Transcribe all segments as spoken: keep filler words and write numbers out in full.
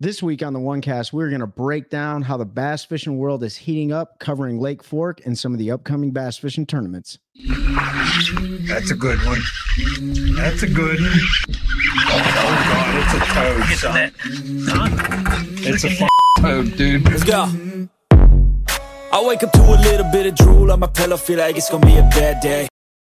This week on the OneCast, we're going to break down how the bass fishing world is heating up, covering Lake Fork and some of the upcoming bass fishing tournaments. That's a good one. That's a good one. Oh, God, it's a toad, son. It's a f- toad, dude. Let's go. I wake up to a little bit of drool on my pillow, feel like it's going to be a bad day.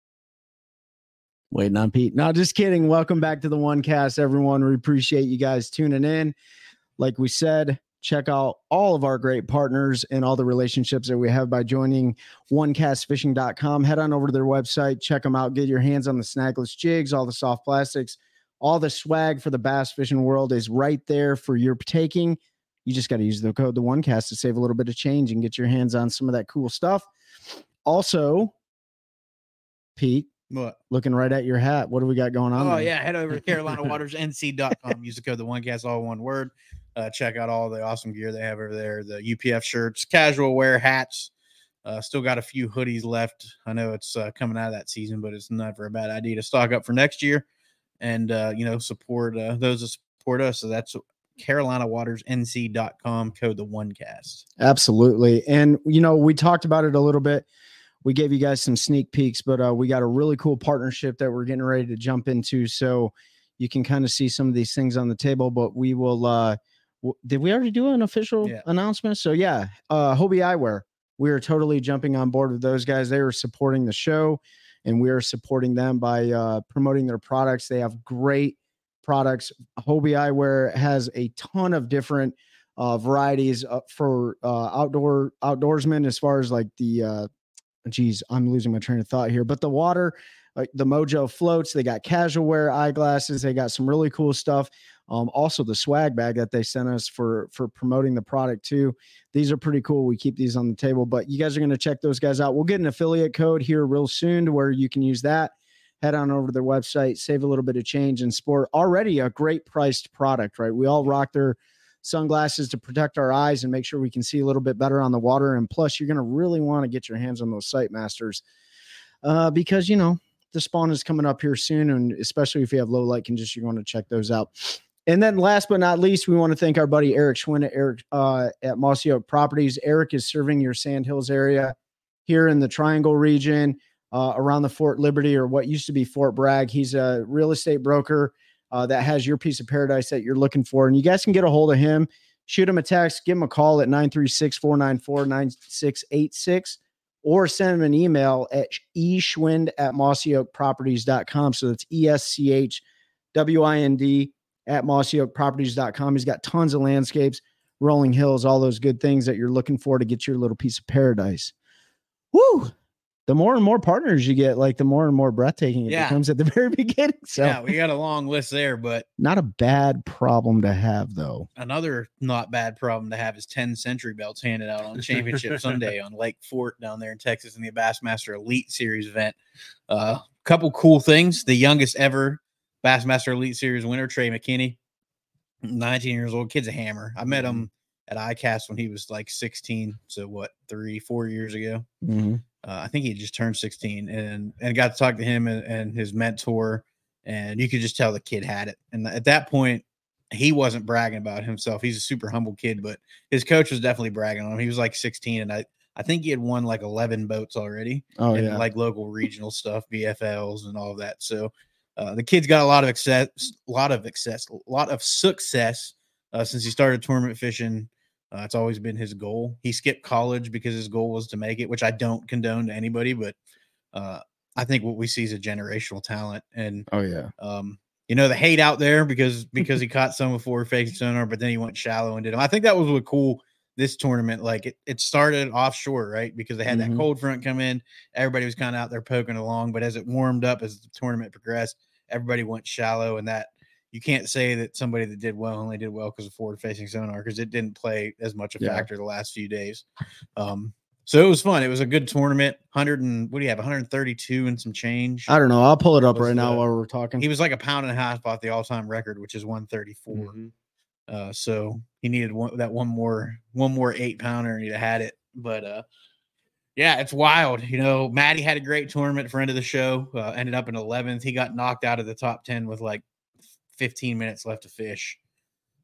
Waiting on Pete. No, just kidding. Welcome back to the OneCast, everyone. We appreciate you guys tuning in. Like we said, check out all of our great partners and all the relationships that we have by joining one cast fishing dot com. Head on over to their website, check them out, get your hands on the snagless jigs, all the soft plastics, all the swag for the bass fishing world is right there for your taking. You just got to use the code the OneCast to save a little bit of change and get your hands on some of that cool stuff. Also, Pete, what? Looking right at your hat. What do we got going on? Oh, there? yeah. Head over to Carolina Waters N C dot com. Use the code the OneCast, all one word. Uh, check out all the awesome gear they have over there. The U P F shirts, casual wear, hats. Uh, still got a few hoodies left. I know it's uh, coming out of that season, but it's never a bad idea to stock up for next year and, uh, you know, support uh, those that support us. So that's Carolina Waters N C dot com, code the OneCast. Absolutely. And, you know, we talked about it a little bit. We gave you guys some sneak peeks, but uh, we got a really cool partnership that we're getting ready to jump into. So you can kind of see some of these things on the table, but we will, uh, w- did we already do an official Yeah. announcement? So yeah, uh, Hobie Eyewear, we are totally jumping on board with those guys. They are supporting the show and we are supporting them by uh, promoting their products. They have great products. Hobie Eyewear has a ton of different uh, varieties uh, for uh, outdoor outdoorsmen as far as like the, uh, geez, I'm losing my train of thought here, but the water, like the Mojo floats, they got casual wear eyeglasses. They got some really cool stuff. Um, also the swag bag that they sent us for, for promoting the product too. These are pretty cool. We keep these on the table, but you guys are going to check those guys out. We'll get an affiliate code here real soon to where you can use that. Head on over to their website, save a little bit of change and sport. Already a great priced product, right? We all rock their sunglasses to protect our eyes and make sure we can see a little bit better on the water. And plus you're going to really want to get your hands on those Sight Masters uh, because, you know, the spawn is coming up here soon. And especially if you have low light conditions, you want to check those out. And then last but not least, we want to thank our buddy Eric Schwinn at Eric uh, at Mossy Oak Properties. Eric is serving your Sand Hills area here in the Triangle region uh, around the Fort Liberty or what used to be Fort Bragg. He's a real estate broker Uh, that has your piece of paradise that you're looking for. And you guys can get a hold of him, shoot him a text, give him a call at nine three six, four nine four, nine six eight six, or send him an email at eschwind at mossy oak properties dot com. So that's E S C H W I N D at mossy oak properties dot com. He's got tons of landscapes, rolling hills, all those good things that you're looking for to get your little piece of paradise. Woo! The more and more partners you get, like the more and more breathtaking it Yeah. becomes at the very beginning. So Yeah, we got a long list there, but not a bad problem to have, though. another not bad problem to have is ten century belts handed out on Championship Sunday on Lake Fort down there in Texas in the Bassmaster Elite Series event. A uh, couple cool things. The youngest ever Bassmaster Elite Series winner, Trey McKinney, nineteen years old. Kid's a hammer. I met him at I CAST when he was like sixteen. So what, three, four years ago? Mm-hmm. Uh, I think he just turned sixteen and, and got to talk to him and, and his mentor. And you could just tell the kid had it. And at that point, he wasn't bragging about himself. He's a super humble kid, but his coach was definitely bragging on him. He was like sixteen. And I, I think he had won like eleven boats already. Oh, and yeah. like local regional stuff, B F Ls and all of that. So uh, the kid's got a lot of success, a lot of success, a lot of success uh, since he started tournament fishing. Uh, it's always been his goal. He skipped college because his goal was to make it, which I don't condone to anybody, but uh, I think what we see is a generational talent. And, Oh, yeah. um, you know, the hate out there because, because he caught some before facing sonar, but then he went shallow and did them. I think that was what cool this tournament. Like it, it started offshore, right? Because they had Mhm. that cold front come in. Everybody was kind of out there poking along, but as it warmed up, as the tournament progressed, everybody went shallow, and that, you can't say that somebody that did well only did well because of forward facing sonar, because it didn't play as much a Yeah. factor the last few days. Um, so it was fun. It was a good tournament. one hundred and what do you have? one hundred thirty-two and some change. I don't know. I'll pull it up Was right now the- while we're talking. He was like a pound and a half off the all time record, which is one thirty-four. Mm-hmm. Uh, so he needed one, that one more, one more eight pounder, and he'd have had it. But uh, yeah, it's wild. You know, Maddie had a great tournament, friend of the show, uh, ended up in eleventh. He got knocked out of the top ten with like fifteen minutes left to fish.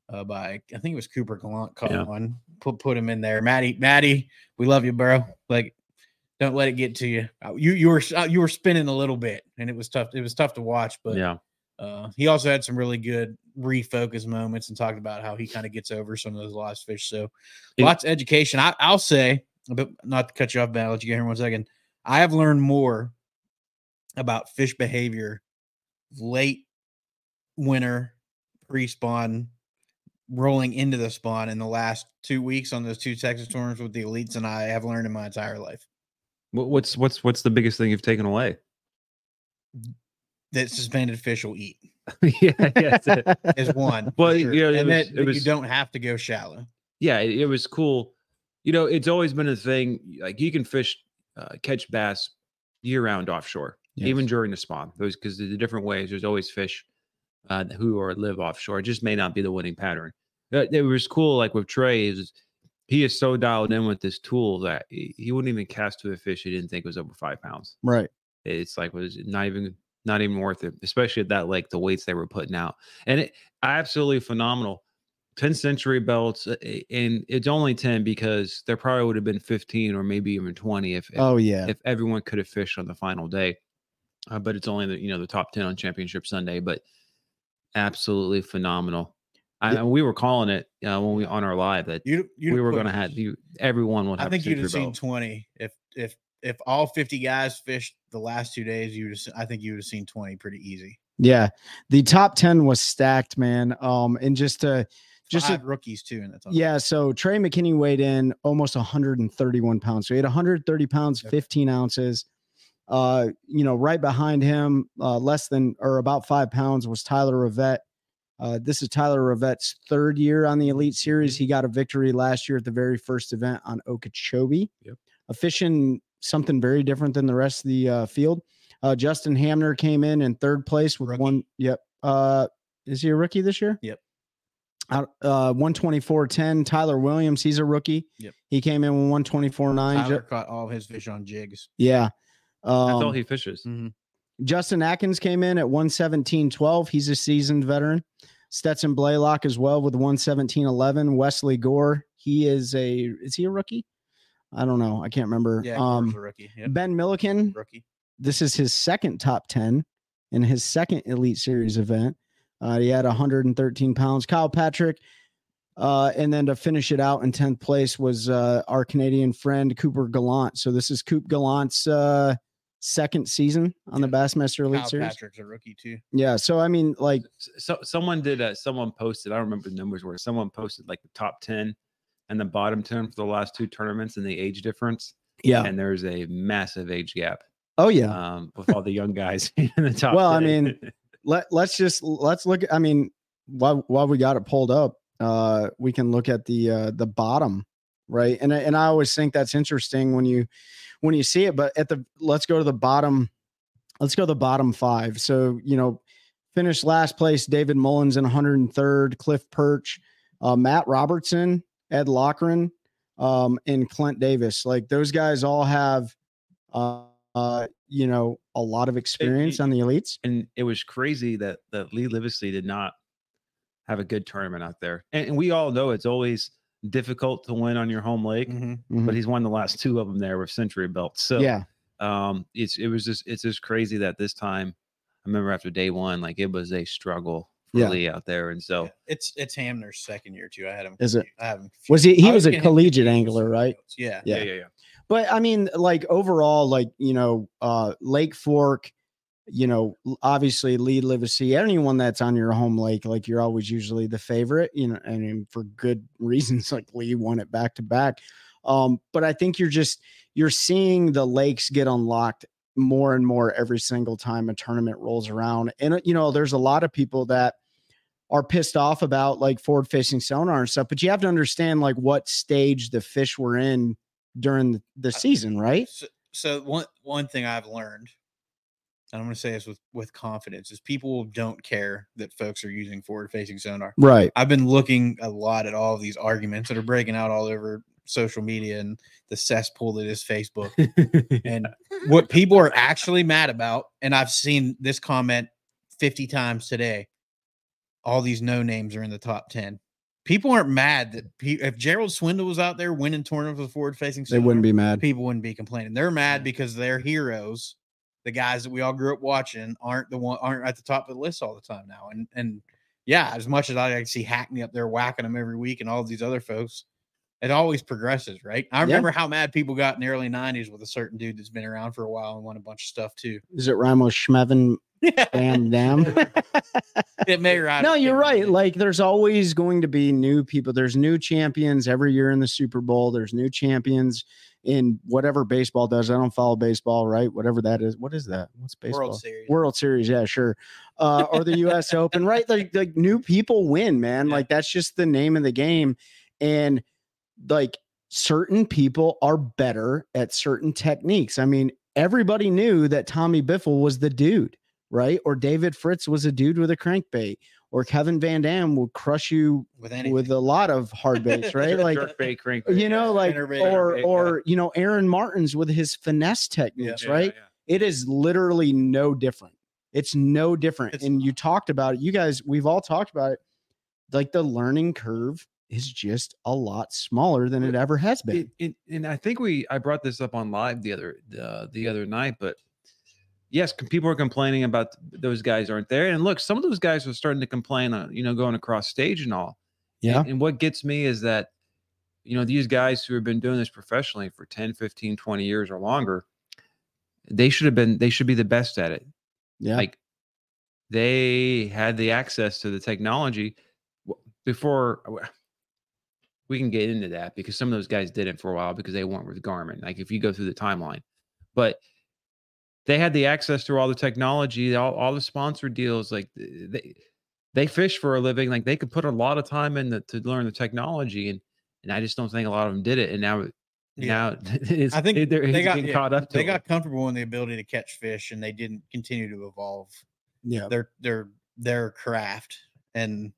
uh, by I think it was Cooper Gallant caught Yeah. one, put put him in there. Maddie, Maddie, we love you, bro. Like, don't let it get to you. Uh, You you were uh, you were spinning a little bit, and it was tough. It was tough to watch, but Yeah. uh, he also had some really good refocus moments and talked about how he kind of gets over some of those lost fish. So It- lots of education. I, I'll say, but not to cut you off, Ben, I'll let you get here in one second. I have learned more about fish behavior late winter, pre-spawn, rolling into the spawn in the last two weeks on those two Texas tournaments with the elites, and I have learned in my entire life What- What's what's what's the biggest thing you've taken away? that suspended fish will eat yeah, yeah, it's a- is one. for Well, sure. yeah, it and was- that, it that was- you don't have to go shallow. yeah, it, it was cool. You know, it's always been a thing. Like you can fish, uh, catch bass year round offshore, Yes. even during the spawn. Those because the different ways. There's always fish uh, who or live offshore. It just may not be the winning pattern. Uh, It was cool. Like with Trey, is he is so dialed in with this tool that he, he wouldn't even cast to a fish he didn't think was over five pounds. Right. It's like was not even not even worth it, especially at that lake. The weights they were putting out, and it absolutely phenomenal. ten century belts, uh, and it's only ten because there probably would have been fifteen or maybe even twenty if if, Oh yeah. if everyone could have fished on the final day. Uh, but it's only the you know the top ten on Championship Sunday, but absolutely phenomenal. I, Yeah. we were calling it uh, when we on our live that You, you we were going to have you everyone would have. I think a you'd have century seen belt. twenty if if if all fifty guys fished the last two days. You just I think you would have seen twenty pretty easy. Yeah. The top ten was stacked, man. Um, and just to just Five to, rookies too in the top. yeah, so Trey McKinney weighed in almost one hundred thirty-one pounds. So he had one hundred thirty pounds, Okay. fifteen ounces. Uh, you know, right behind him, uh, less than or about five pounds was Tyler Rivette. Uh, this is Tyler Rivette's third year on the Elite Series. He got a victory last year at the very first event on Okeechobee. Yep. A fishing something very different than the rest of the uh, field. Uh, Justin Hamner came in in third place with Rookie. one. Yep. Uh, is he a rookie this year? Yep. Out uh one twenty-four ten. Tyler Williams, he's a rookie. Yep. He came in with one twenty-four nine. Tyler caught all of his fish on jigs. Yeah. Um, That's all he fishes. Mhm. Justin Atkins came in at one seventeen twelve. He's a seasoned veteran. Stetson Blaylock as well with one seventeen eleven. Wesley Gore, he is a is he a rookie? I don't know. I can't remember. Yeah, Gore's um a rookie. Yep. Ben Milliken, Rookie. this is his second top ten in his second Elite Series event. Uh, he had one hundred thirteen pounds. Kyle Patrick. Uh, and then to finish it out in tenth place was uh, our Canadian friend Cooper Gallant. So this is Coop Gallant's uh, second season on the Bassmaster Elite Kyle Series. Patrick's a rookie too. Yeah. So, I mean, like, S- So someone did. Uh, someone posted. I don't remember the numbers were. Someone posted like the top ten and the bottom ten for the last two tournaments and the age difference. yeah. And there's a massive age gap. Oh, yeah. Um, with all the young guys in the top. Well, I ten. mean, Let, let's just, let's look. I mean, while, while we got it pulled up, uh, we can look at the, uh, the bottom, right. And, I- and I always think that's interesting when you, when you see it, but at the, let's go to the bottom. Let's go to the bottom five. So, you know, finished last place, David Mullins in one hundred third, Cliff Perch, uh, Matt Robertson, Ed Lochran, um, and Clint Davis. Like those guys all have, uh, uh, you know, a lot of experience on the elites. and it was crazy that that Lee Livesey did not have a good tournament out there. And, and we all know it's always difficult to win on your home lake, Mhm. Mhm. but he's won the last two of them there with century belts. So yeah. um, it's it was just it's just crazy that this time. I remember after day one, like it was a struggle for Yeah. Lee out there, and so Yeah. It's it's Hamner's second year too. I had him. Is it? confused. I have him. Was he, he I was a getting him collegiate confused with angler, some right? notes. Yeah. Yeah. yeah, yeah. But I mean, like overall, like, you know, uh, Lake Fork, you know, l- obviously Lee Livesey, anyone that's on your home lake, like you're always usually the favorite, you know, I mean, for good reasons, like Lee won it back to back. Um, but I think you're just, you're seeing the lakes get unlocked more and more every single time a tournament rolls around. And, uh, you know, there's a lot of people that are pissed off about like forward facing sonar and stuff, but you have to understand like what stage the fish were in during the, the season, right? So, so one one thing I've learned, and I'm going to say this with with confidence, is people don't care that folks are using forward facing sonar. Right. I've been looking a lot at all of these arguments that are breaking out all over social media and the cesspool that is Facebook. And what people are actually mad about, and I've seen this comment fifty times today, all these no names are in the top ten. people aren't mad that pe- if Gerald Swindle was out there winning tournaments with forward facing, They wouldn't be mad. People wouldn't be complaining. They're mad because their heroes, the guys that we all grew up watching, aren't the one aren't at the top of the list all the time now. And and yeah, as much as I like to see Hackney up there whacking them every week and all these other folks, it always progresses, right? I remember yeah. how mad people got in the early nineties with a certain dude that's been around for a while and won a bunch of stuff too. Is it Ramos Schmevin? Bam, damn. It may right. No, you're right. Like, there's always going to be new people. There's new champions every year in the Super Bowl. There's new champions in whatever baseball does. I don't follow baseball, right? Whatever that is. What is that? What's baseball? World Series. World Series, yeah, sure. Uh, or the U S Open, right? Like, like new people win, man. Yeah. Like, that's just the name of the game. And like, certain people are better at certain techniques. I mean, everybody knew that Tommy Biffle was the dude, right? Or David Fritz was a dude with a crankbait, or Kevin Van Dam will crush you with, with a lot of hard baits, right? Like, jerkbait, crankbait, you know, like, or, or, you know, Aaron Martins with his finesse techniques, yeah, right? Yeah, yeah. It is literally no different. It's no different. It's, and you talked about it. You guys, we've all talked about it. Like, the learning curve is just a lot smaller than it ever has been. It, it, and I think we, I brought this up on live the other, uh, the other night, but yes, people are complaining about those guys aren't there. And look, some of those guys are starting to complain, uh, you know, going across stage and all. Yeah. And, and what gets me is that, you know, these guys who have been doing this professionally for ten, fifteen, twenty years or longer, they should have been, they should be the best at it. Yeah. Like, they had the access to the technology before. We can get into that because some of those guys did it for a while because they weren't with Garmin. Like, if you go through the timeline, but they had the access to all the technology, all, all the sponsor deals. Like, they, they fish for a living. Like, they could put a lot of time in the, to learn the technology. And, and I just don't think a lot of them did it. And now, yeah. now it's, I think they're they got getting yeah, caught up to They it. got comfortable in the ability to catch fish, and they didn't continue to evolve. Yeah. Their, their, their craft and,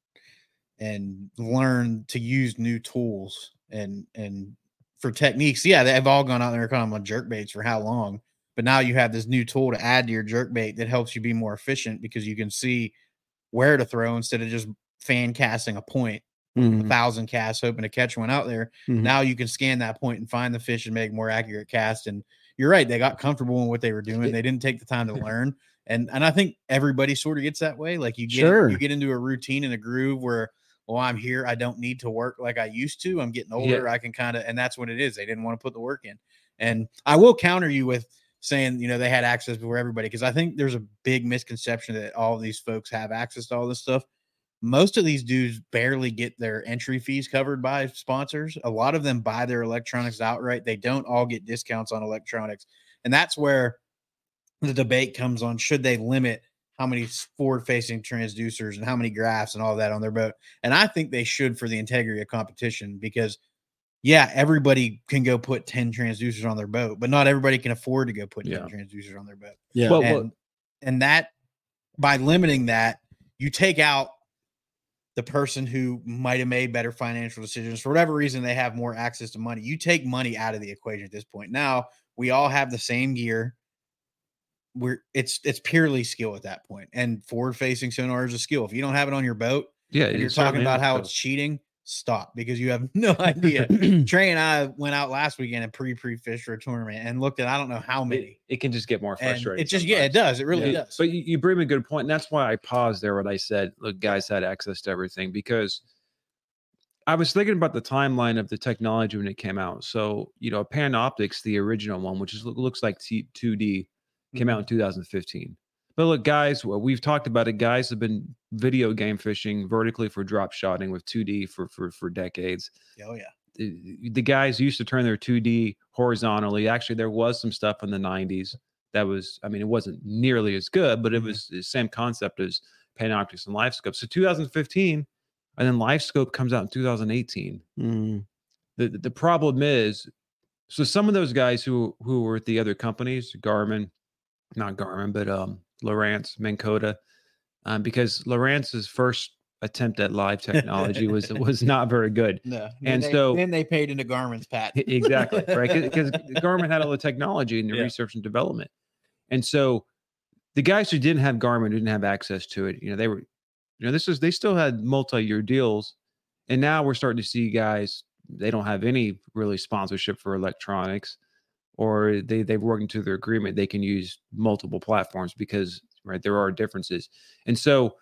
and learn to use new tools and and for techniques. Yeah, they've all gone out there and caught them on jerk baits for how long, but now you have this new tool to add to your jerk bait that helps you be more efficient because you can see where to throw instead of just fan casting a point, mm-hmm. a thousand casts hoping to catch one out there. Mm-hmm. Now you can scan that point and find the fish and make more accurate casts. And you're right, they got comfortable in what they were doing. They didn't take the time to learn. And and I think everybody sort of gets that way. Like, you get sure. you get into a routine and a groove where, well, I'm here. I don't need to work like I used to. I'm getting older. Yeah. I can kind of, and that's what it is. They didn't want to put the work in. And I will counter you with saying, you know, they had access before everybody, because I think there's a big misconception that all of these folks have access to all this stuff. Most of these dudes barely get their entry fees covered by sponsors. A lot of them buy their electronics outright. They don't all get discounts on electronics. And that's where the debate comes on, should they limit how many forward-facing transducers and how many graphs and all that on their boat. And I think they should for the integrity of competition, because, yeah, everybody can go put ten transducers on their boat, but not everybody can afford to go put yeah. ten transducers on their boat. Yeah. Well, and, well, and that, by limiting that, you take out the person who might have made better financial decisions. For whatever reason, they have more access to money. You take money out of the equation at this point. Now, we all have the same gear. We're it's it's purely skill at that point. And forward facing sonar is a skill. If you don't have it on your boat, yeah, and you're talking about how it's cheating, stop, because you have no idea. Trey and I went out last weekend and pre pre fished for a tournament and looked at I don't know how many. It, it can just get more frustrating. And it just sometimes. yeah, it does. It really yeah. does. But you, you bring me a good point, and that's why I paused there when I said, look, guys had access to everything, because I was thinking about the timeline of the technology when it came out. So, you know, Panoptix, the original one, which is looks like T two D, came out in two thousand fifteen. But look, guys, we've talked about it. Guys have been video game fishing vertically for drop shotting with two D for for for decades. Oh yeah. The, the guys used to turn their two D horizontally. Actually, there was some stuff in the nineties that was, I mean, it wasn't nearly as good, but it mm-hmm. was the same concept as Panoptix and LiveScope. So two thousand fifteen, and then LiveScope comes out in two thousand eighteen. Mm-hmm. The the problem is, so some of those guys who who were at the other companies, Garmin, not Garmin, but um, Lowrance, Minn Kota, um, because Lowrance's first attempt at live technology was was not very good. No, and they, so then they paid into Garmin's patent. Exactly, right? Because Garmin had all the technology and the yeah. research and development, and so the guys who didn't have Garmin didn't have access to it. You know, they were, you know, this was they still had multi-year deals, And now we're starting to see guys, they don't have any really sponsorship for electronics, or they, they've worked into their agreement. They can use multiple platforms because, right, there are differences. And so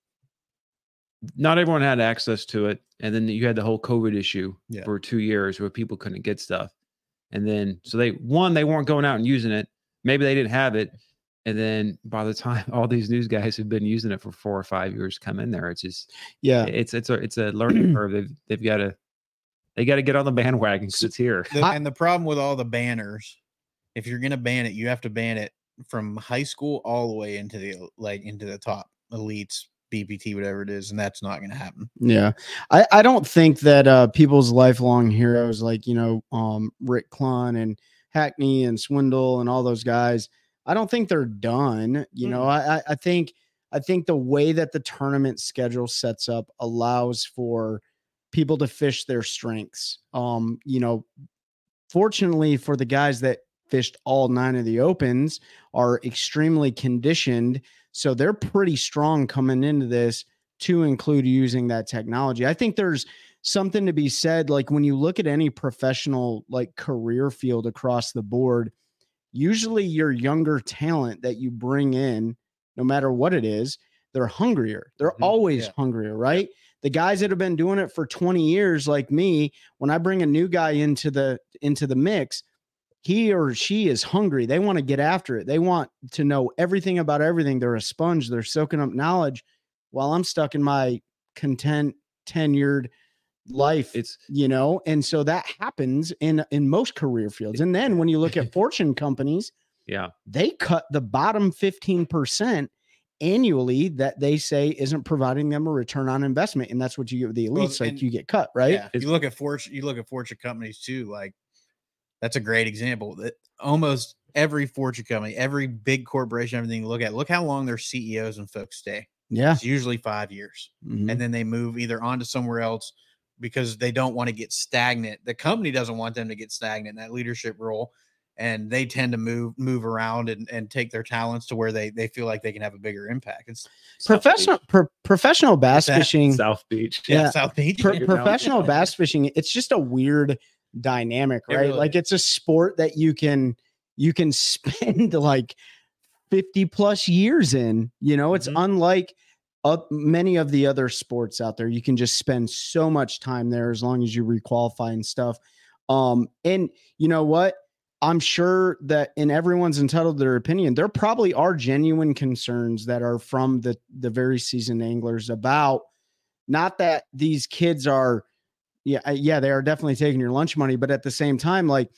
not everyone had access to it. And then you had the whole COVID issue Yeah. for two years where people couldn't get stuff. And then, so they, one, they weren't going out and using it. Maybe they didn't have it. And then by the time all these news guys have been using it for four or five years come in there, it's just, Yeah. it's, it's a, it's a learning curve. They've, they've got to, they got to get on the bandwagon because it's here. The, I- and the problem with all the banners, if you're gonna ban it, you have to ban it from high school all the way into the like into the top elites, B P T, whatever it is, and that's not gonna happen. Yeah. I, I don't think that uh, people's lifelong heroes like, you know, um, Rick Clunn and Hackney and Swindle and all those guys, I don't think they're done. You know, I, I- I think I think the way that the tournament schedule sets up allows for people to fish their strengths. Um, you know, fortunately for the guys that fished all nine of the opens are extremely conditioned. So they're pretty strong coming into this to include using that technology. I think there's something to be said. Like when you look at any professional, like career field across the board, usually your younger talent that you bring in, no matter what it is, they're hungrier. They're Mhm. always Yeah. hungrier, right? The guys that have been doing it for twenty years, like me, when I bring a new guy into the into the mix, he or she is hungry. They want to get after it. They want to know everything about everything. They're a sponge. They're soaking up knowledge while I'm stuck in my content tenured life. It's, You know, and so that happens in in most career fields. And then when you look at fortune companies, yeah. they cut the bottom fifteen percent annually that they say isn't providing them a return on investment. And that's what you get with the Well, elites. Like and- you get cut, right? Yeah. If you look at fortune, you look at fortune companies too. Like that's a great example. That almost every fortune company, every big corporation, everything you look at, look how long their C E Os and folks stay. Yeah. It's usually five years. Mhm. And then they move either on to somewhere else because they don't want to get stagnant. The company doesn't want them to get stagnant in that leadership role. And they tend to move move around and, and take their talents to where they they feel like they can have a bigger impact. It's Professional pro- professional bass that? fishing. South Beach. yeah, Yeah. South Beach. pro- You know? professional bass fishing, it's just a weird dynamic, It right? really Like it's a sport that you can you can spend like fifty plus years in. You know, it's Mhm. unlike uh, many of the other sports out there. You can just spend so much time there as long as you requalify and stuff. Um, and you know what? I'm sure that and everyone's entitled to their opinion. There probably are genuine concerns that are from the the very seasoned anglers about not that these kids are, yeah, uh, yeah, they are definitely taking your lunch money, but at the same time, like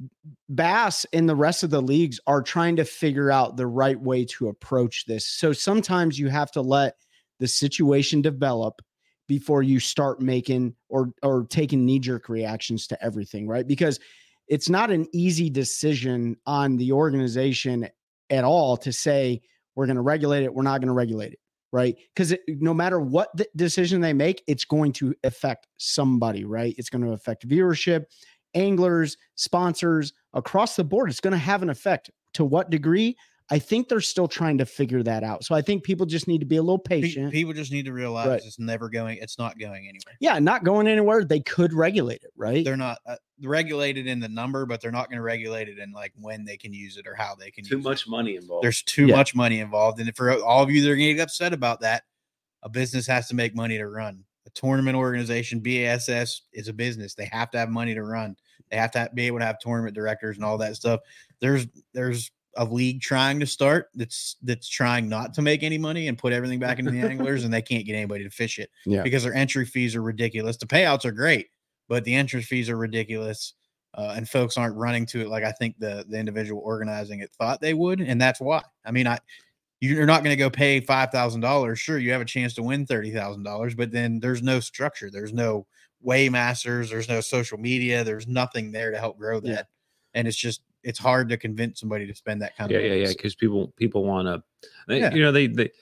Bass and the rest of the leagues are trying to figure out the right way to approach this. So sometimes you have to let the situation develop before you start making or or taking knee-jerk reactions to everything, right? Because it's not an easy decision on the organization at all to say we're going to regulate it, we're not going to regulate it, right? Because no matter what the decision they make, it's going to affect somebody, right? It's going to affect viewership, anglers, sponsors across the board. It's going to have an effect. To what degree? I think they're still trying to figure that out. So I think people just need to be a little Pe- patient. People just need to realize Right. it's never going. It's not going anywhere. Yeah, not going anywhere. They could regulate it, right? They're not uh, regulated in the number, but they're not going to regulate it in like when they can use it or how they can Too use much it. money involved. There's too Yeah. much money involved. And for all of you that are getting upset about that, a business has to make money to run. A tournament organization, B A S S, is a business. They have to have money to run. They have to have, be able to have tournament directors and all that stuff. There's there's a league trying to start that's that's trying not to make any money and put everything back into the anglers, and they can't get anybody to fish it Yeah. because their entry fees are ridiculous. The payouts are great, but the entry fees are ridiculous. Uh, and folks aren't running to it like I think the the individual organizing it thought they would, and that's why. I mean, I you're not going to go pay five thousand dollars. Sure, you have a chance to win thirty thousand dollars, but then there's no structure, there's no Waymasters, there's no social media, there's nothing there to help grow that, Yeah. and it's just it's hard to convince somebody to spend that kind yeah, of yeah, money. yeah. Because people people want to, Yeah. you know, they they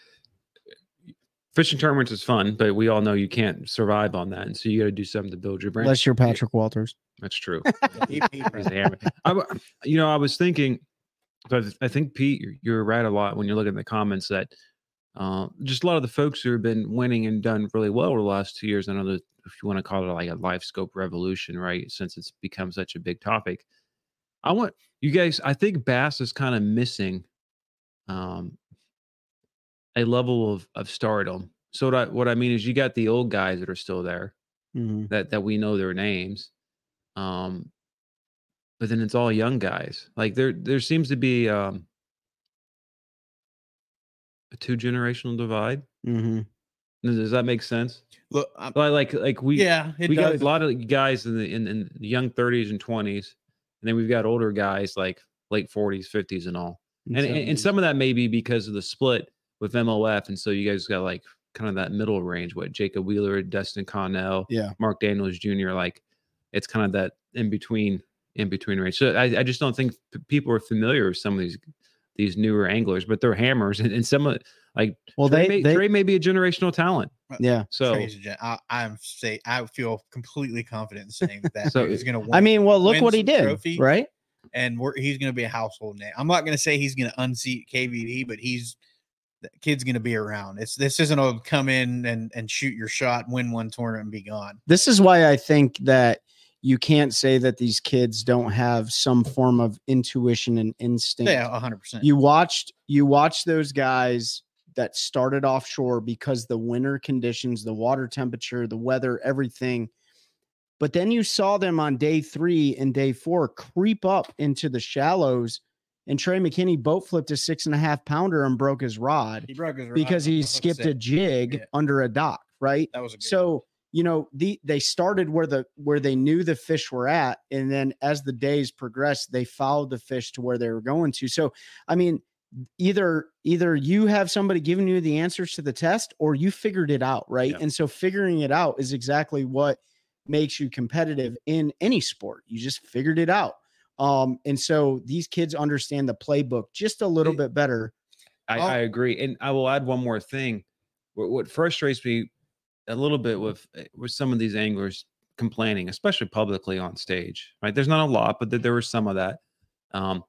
fishing tournaments is fun, but we all know you can't survive on that, and so you got to do something to build your brand. Unless you're Patrick Walters. That's true. He- he- He's a hammer. I w- you know, I was thinking, but I think Pete, you're, you're right a lot when you look at the comments that Uh, just a lot of the folks who have been winning and done really well over the last two years. I know that if you want to call it like a life scope revolution, right? Since it's become such a big topic, I want you guys. I think Bass is kind of missing um, a level of of stardom. So what I, what I mean is, you got the old guys that are still there, Mhm. that that we know their names, um, but then it's all young guys. Like there there seems to be um, a two generational divide. Mhm. Does, does that make sense? Look, I'm, Like like like we yeah, it we got does. a lot of guys in the in, in the young thirties and twenties, and then we've got older guys like late forties, fifties, and all. And, and and seventies. some of that may be because of the split with M L F, and so you guys got like kind of that middle range. What Jacob Wheeler, Dustin Connell, Yeah. Mark Daniels Junior Like it's kind of that in between in between range. So I, I just don't think p- people are familiar with some of these these newer anglers, but they're hammers, and, and some of like Well, Trey, they- may, they- Trey may be a generational talent. Yeah. So Trey's a gen- I, I'm say I feel completely confident in saying that, that So- dude is going to win. I mean, well, look win what he some did, trophies. right? and we're, he's going to be a household name. I'm not going to say he's going to unseat K V D, but he's the kid's going to be around. It's this isn't a come in and and shoot your shot, win one tournament, and be gone. This is why I think that you can't say that these kids don't have some form of intuition and instinct. Yeah, one hundred percent. You watched you watched those guys that started offshore because the winter conditions, the water temperature, the weather, everything. But then you saw them on day three and day four creep up into the shallows, and Trey McKinney boat flipped a six and a half pounder and broke his rod He broke his rod because on he the hook skipped a set. jig Yeah. under a dock, right? That was a good one. So, you know, the they started where the where they knew the fish were at, and then as the days progressed, they followed the fish to where they were going to. So, I mean, either either you have somebody giving you the answers to the test, or you figured it out, right? Yeah. And so, figuring it out is exactly what makes you competitive in any sport. You just figured it out. Um, and so these kids understand the playbook just a little It- bit better. I, Oh. I agree, and I will add one more thing. What, what frustrates me a little bit with with some of these anglers complaining, especially publicly on stage, right? There's not a lot, but there, there was some of that. Um,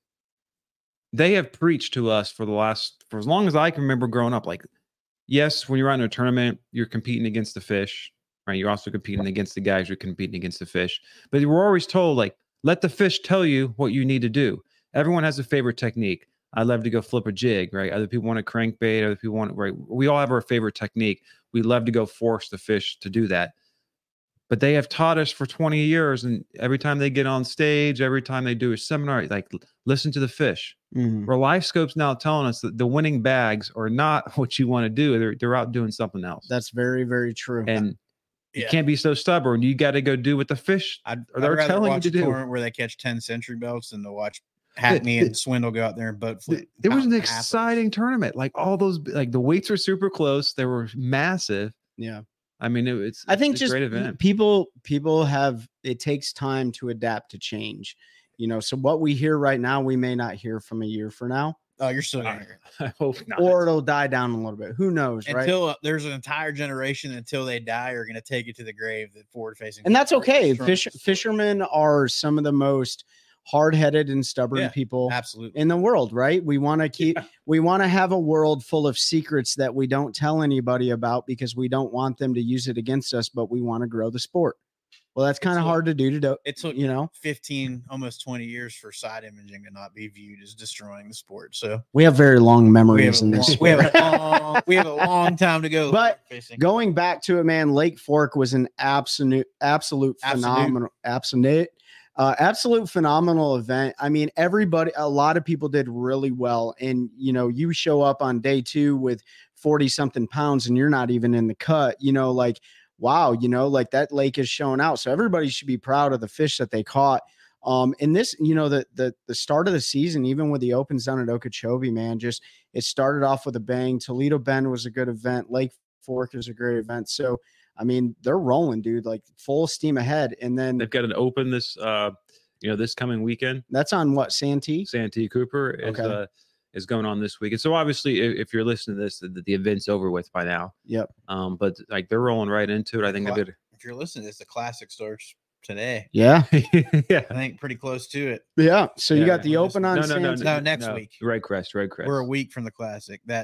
they have preached to us for the last, for as long as I can remember growing up. Like, yes, when you're out in a tournament, you're competing against the fish, right? You're also competing against the guys you're competing against the fish. But we're always told, like, let the fish tell you what you need to do. Everyone has a favorite technique. I love to go flip a jig, right? Other people want a crankbait. Other people want, right? We all have our favorite technique. We love to go force the fish to do that. But they have taught us for twenty years, and every time they get on stage, every time they do a seminar, like, listen to the fish. Mhm. Where LifeScope's now telling us that the winning bags are not what you want to do. They're they're out doing something else. That's very, very true. And you Yeah. can't be so stubborn. You got to go do what the fish I'd, or I'd they're rather telling you watch to a do. tournament where they catch ten century belts than to watch Hackney the- and Swindle go out there and boat flip. It was an pound half of us. exciting tournament. Like all those, like the weights are super close. They were massive. Yeah. I mean, it, it's I think it's a just great p- event. people people have it takes time to adapt to change. You know, so what we hear right now, we may not hear from a year from now, Oh, you're still I, gonna hear it. I hope not. or it'll die down a little bit. Who knows, right? Until uh, there's an entire generation until they die are going to take it to the grave that forward facing. And that's okay. Fish, fishermen are some of the most hard-headed and stubborn Yeah, people absolutely. in the world, right? We want to keep we want to have a world full of secrets that we don't tell anybody about because we don't want them to use it against us, but we want to grow the sport. Well, that's kind of took- hard to do to do, It took you know. fifteen, almost twenty years for side imaging to not be viewed as destroying the sport. So We have very long we have, memories a in long, this. we, have sport. a long, we have a long time to go. But facing. Going back to it, man, Lake Fork was an absolute, absolute Absolute. phenomenal, absolute, uh, absolute phenomenal event. I mean, everybody, a lot of people did really well. And, you know, you show up on day two with forty something pounds and you're not even in the cut, you know, like, wow, you know, like that lake is showing out. So everybody should be proud of the fish that they caught. Um, and this, you know, the, the, the start of the season, even with the opens down at Okeechobee, man, just, it started off with a bang. Toledo Bend was a good event. Lake Fork is a great event. So, I mean, they're rolling, dude, like full steam ahead. And then They've got an open this, uh, you know, this coming weekend. that's on what, Santee? Santee Cooper is Okay. uh, is going on this week. And so obviously, if, if you're listening to this, the, the event's over with by now. Yep. Um, but like they're rolling right into it. I think Cla- they're if you're listening to this, the classic starts today. Yeah. good. Yeah. I think pretty close to it. Yeah. So you Yeah. got the Well, open this- on No, no, no, Santee? No, next week. Red Crest, Red Crest. We're a week from the classic. That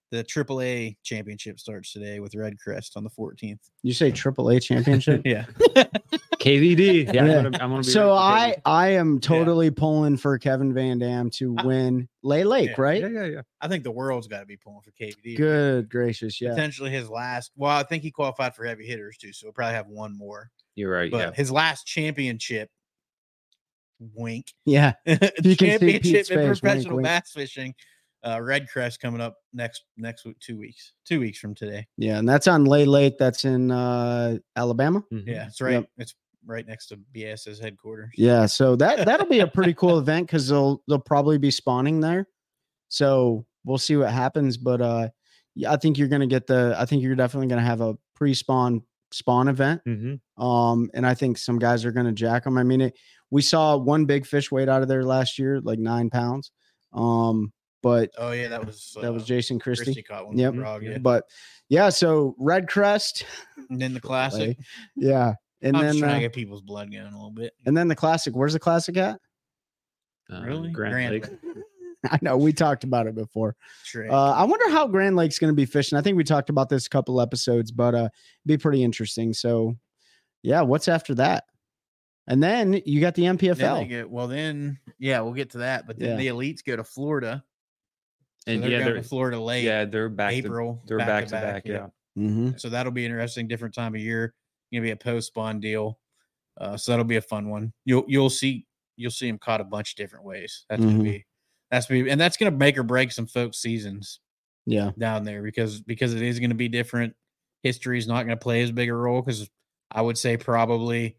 the triple A championship starts today with Red Crest on the fourteenth. You say triple A championship? Yeah. K V D. Yeah, Yeah. I'm gonna, I'm gonna be So ready for I K V D. I am totally pulling for Kevin Van Dam to I- win Lay Lake, Yeah. right? Yeah, yeah, yeah. I think the world's got to be pulling for K V D. Good gracious, yeah. Potentially his last. Well, I think he qualified for heavy hitters too, so we'll probably have one more. You're right. But Yeah. his last championship, wink, Yeah. You can see championship Pete's in face, wink, professional wink. bass fishing, uh, Red Crest coming up next next week, two weeks, two weeks from today. Yeah, and that's on Lay Lake. That's in uh Alabama. Mhm. Yeah, it's right. Yep. It's right next to B S's headquarters. Yeah, so that that'll be a pretty cool event because they'll they'll probably be spawning there. So we'll see what happens. But uh yeah, I think you're gonna get the I think you're definitely gonna have a pre-spawn spawn event. Mhm. Um, and I think some guys are gonna jack them. I mean, it, we saw one big fish weight out of there last year, like nine pounds. Um, but Oh yeah, that was that was uh, Jason Christie Christie. caught one. Yep. Yep. Frog, yeah. But yeah, so Red Crest, And then the classic. yeah, and I'm then just trying uh, to get people's blood going a little bit. and then the classic. Where's the classic at? Uh, Really? Grand, Grand Lake. Lake. I know we talked about it before. Shrek. Uh, I wonder how Grand Lake's going to be fishing. I think we talked about this a couple episodes, but uh, it'd be pretty interesting. So, yeah, what's after that? And then you got the M P F Then L. they get, well, then yeah, we'll get to that. But then Yeah. the elites go to Florida. So And they're yeah, going they're to Florida late yeah, they're back. April. To, they're back, to back. Yeah. Mm-hmm. So that'll be interesting. Different time of year. Gonna be a post spawn deal. Uh, so that'll be a fun one. You'll you'll see you'll see him caught a bunch of different ways. That's Mhm. gonna be that's gonna be and that's gonna make or break some folks' seasons Yeah. down there because because it is gonna be different. History is not gonna play as big a role because I would say probably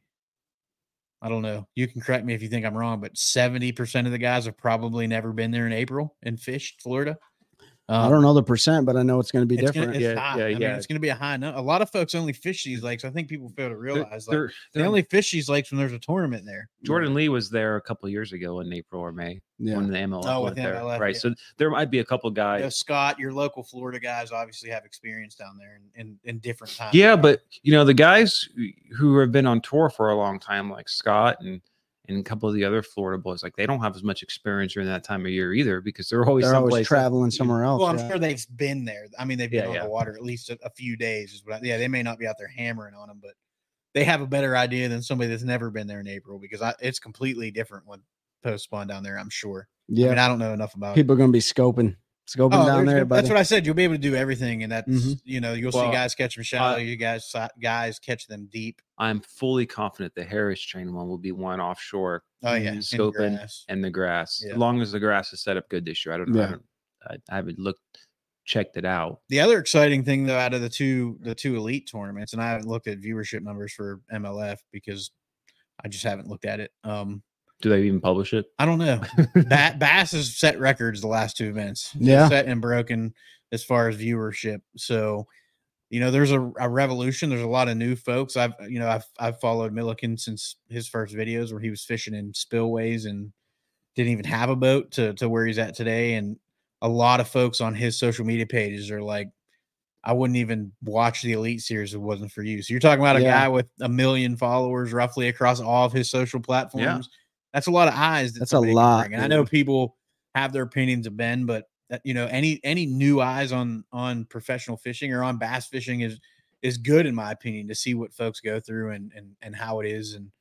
I don't know. You can correct me if you think I'm wrong, but seventy percent of the guys have probably never been there in April and fished Florida. I Um, don't know the percent, but I know it's going to be it's different. Gonna, it's Yeah, high. yeah, I mean, yeah. it's going to be a high number. A lot of folks only fish these lakes. I think people fail to They're- realize like, they're- they they're- only fish these lakes when there's a tournament there. Jordan Lee was there a couple years ago in April or May Yeah. when the M L F Oh, went with there, M L F, right? yeah. So there might be a couple You guys. know, Scott, your local Florida guys obviously have experience down there in, in, in different times. Yeah, but you know the guys who have been on tour for a long time, like Scott and and a couple of the other Florida boys, like they don't have as much experience during that time of year either because they're always They're always someplace traveling somewhere else. Well, I'm yeah. sure they've been there. I mean, they've been Yeah, on yeah. the water at least a, a few days. Is what I, yeah, they may not be out there hammering on them, but they have a better idea than somebody that's never been there in April because I, it's completely different when post spawn down there. I'm sure. Yeah. I mean, I don't know enough about it. People are going to be scoping, scoping Oh, down there's there. good- that's buddy. what I said. You'll be able to do everything, and that's Mhm. you know you'll Well, see guys catch them shallow. uh, you guys si- guys catch them deep. I'm fully confident the Harris Chain one will be one offshore Oh yeah, in scoping grass. and the grass. Yeah. As long as the grass is set up good this year. I don't know. Yeah. I, don't, I, I haven't looked, checked it out. The other exciting thing though, out of the two the two elite tournaments, and I haven't looked at viewership numbers for M L F because I just haven't looked at it. Um, Do they even publish it? I don't know. ba- Bass has set records the last two events. Yeah. Set and broken as far as viewership. So, you know, there's a, a revolution. There's a lot of new folks. I've, you know, I've, I've followed Milliken since his first videos where he was fishing in spillways and didn't even have a boat to, to where he's at today. And a lot of folks on his social media pages are like, I wouldn't even watch the Elite Series if it wasn't for you. So you're talking about a Yeah. guy with a million followers roughly across all of his social platforms. That's a lot of eyes. That That's a somebody can lot, bring. And I dude. know people have their opinions of Ben, but that, you know, any any new eyes on on professional fishing or on bass fishing is is good in my opinion to see what folks go through and and and how it is. And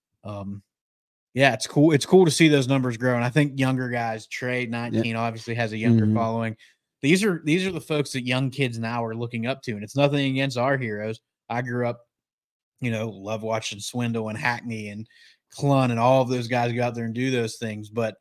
um, yeah, it's cool. It's cool to see those numbers grow. And I think younger guys, Trey nineteen obviously has a younger Mhm. following. These are these are the folks that young kids now are looking up to, and it's nothing against our heroes. I grew up, you know, love watching Swindle and Hackney and Clun and all of those guys go out there and do those things. But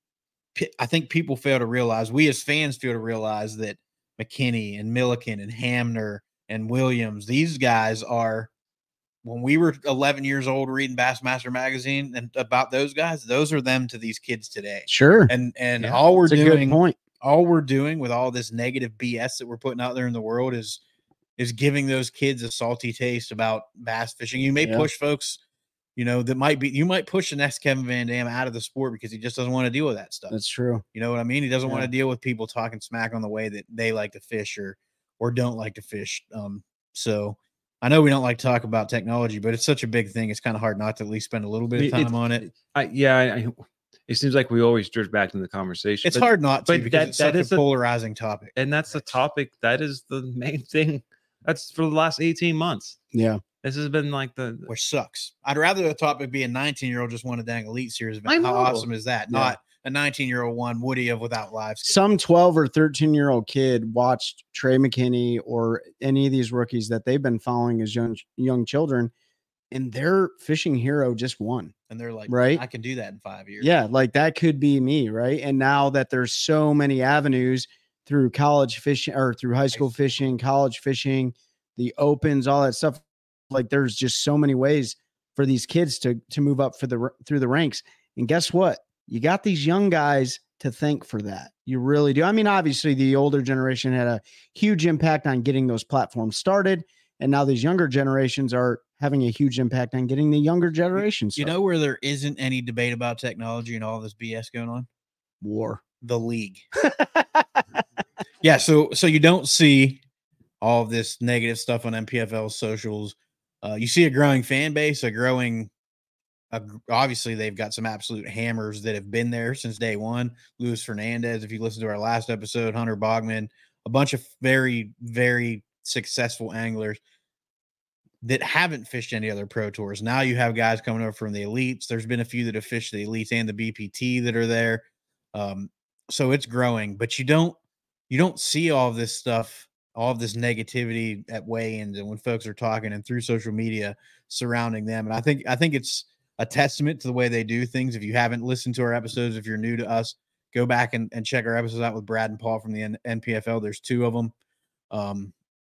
p- I think people fail to realize, we as fans fail to realize that McKinney and Milliken and Hamner and Williams, these guys are, when we were eleven years old reading Bassmaster magazine and about those guys, those are them to these kids today. Sure. And and Yeah, all we're That's a good doing, point. all we're doing with all this negative B S that we're putting out there in the world is is giving those kids a salty taste about bass fishing. You may Yeah. push folks, you know, that might be, you might push the next Kevin Van Dam out of the sport because he just doesn't want to deal with that stuff. That's true. You know what I mean? He doesn't want Yeah. to deal with people talking smack on the way that they like to fish or or don't like to fish. Um, so I know we don't like to talk about technology, but it's such a big thing. It's kind of hard not to at least spend a little bit of It- it- time on it. I yeah, I, I- it seems like we always drift back to the conversation. It's but, hard not to but because that- it's that such is a a- polarizing topic. and that's the topic. That is the main thing. That's for the last eighteen months. Yeah. This has been like the Which sucks. I'd rather the topic be a nineteen year old just won a dang Elite Series event. I How know. awesome is that? Yeah. Not a nineteen year old one Woody of Without Lives. Some twelve or thirteen year old kid watched Trey McKinney or any of these rookies that they've been following as young young children, and their fishing hero just won. And they're like, Right. I can do that in five years. Yeah, like that could be me, right? And now that there's so many avenues through college fishing or through high school fishing, college fishing, the opens, all that stuff, like there's just so many ways for these kids to to move up for the through the ranks. And guess what? You got these young guys to thank for that. You really do. I mean, obviously the older generation had a huge impact on getting those platforms started, and now these younger generations are having a huge impact on getting the younger generations. You know where there isn't any debate about technology and all this B S going on? war. The league. Yeah, so so you don't see all of this negative stuff on M P F L socials. Uh, you see a growing fan base, a growing. Uh, obviously, they've got some absolute hammers that have been there since day one. Luis Fernandez, if you listen to our last episode, Hunter Bogman, a bunch of very, very successful anglers that haven't fished any other pro tours. Now you have guys coming over from the elites. There's been a few that have fished the elites and the B P T that are there. Um, so it's growing, but you don't you don't see all of this stuff, all of this negativity at weigh-ins and when folks are talking and through social media surrounding them. And I think I think it's a testament to the way they do things. If you haven't listened to our episodes, if you're new to us, go back and, and check our episodes out with Brad and Paul from the N- NPFL. There's two of them. Um,